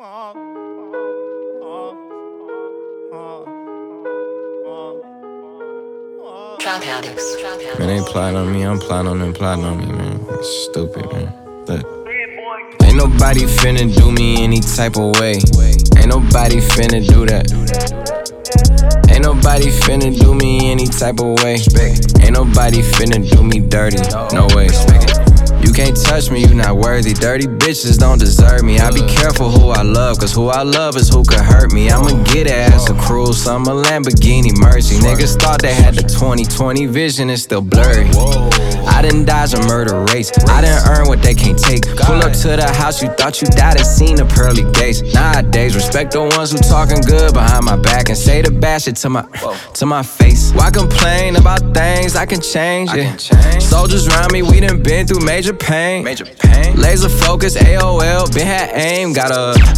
Man, they plotting on me, I'm plotting on them, plotting on me, man. It's stupid, man. Look. Ain't nobody finna do me any type of way. Ain't nobody finna do that. Ain't nobody finna do me any type of way. Ain't nobody finna do me dirty, no way. You can't touch me, you not worthy. Dirty bitches don't deserve me. I be careful who I love, cause who I love is who could hurt me. I'ma get ass a cruise, I'm a Lamborghini Mercy. Niggas thought they had the 20/20 vision, it's still blurry. I done dodged a murder race, I done earned what they can't take. Pull up to the house, you thought you died and seen the pearly gates. Nowadays, respect the ones who talking good behind my back and say the bad shit to my face. Why complain about things I can change it? Soldiers around me, we done been through major pain. Laser focus, AOL, been had aim. Got a